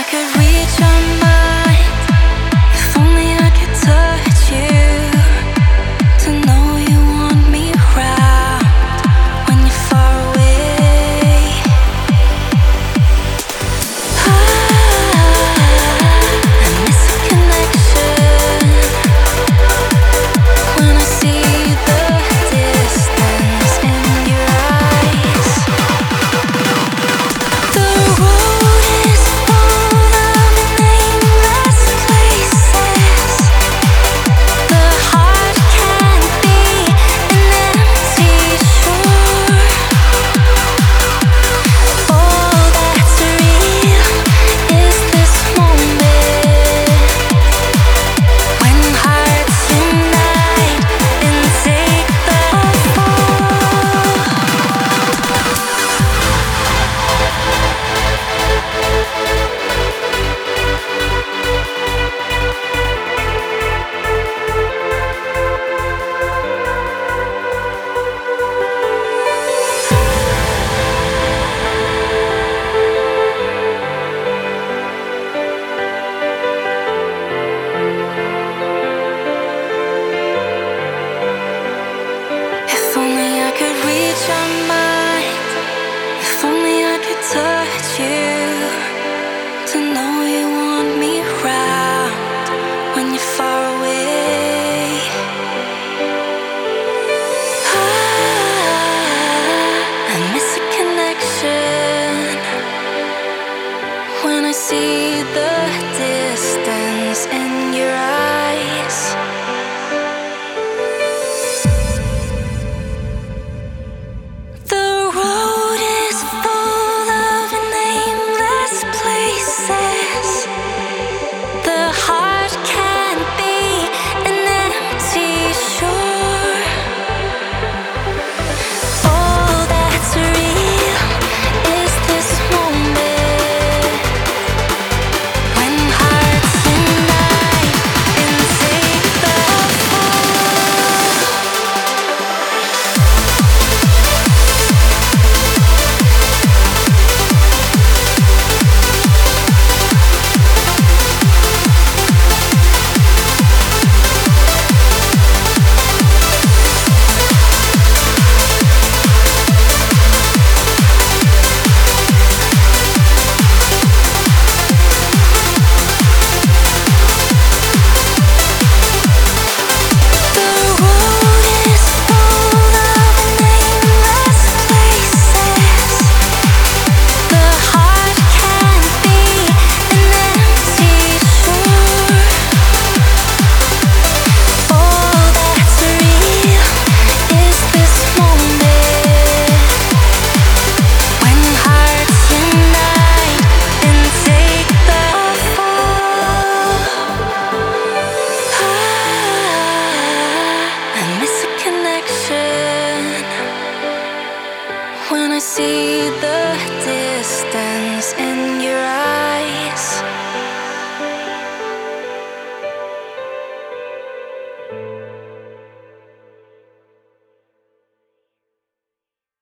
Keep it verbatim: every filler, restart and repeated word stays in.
could reach your mind, if only I could touch you, to know you want me around when you're far away. I, I miss a connection when I see the distance in your eyes. The road is full of nameless places. The heart can't be an empty shore. All that's real is this moment, when hearts unite and take the fall. If only I could reach your mind, if only I could touch you, to know you want me around when you're far away. I, I miss a connection when I see the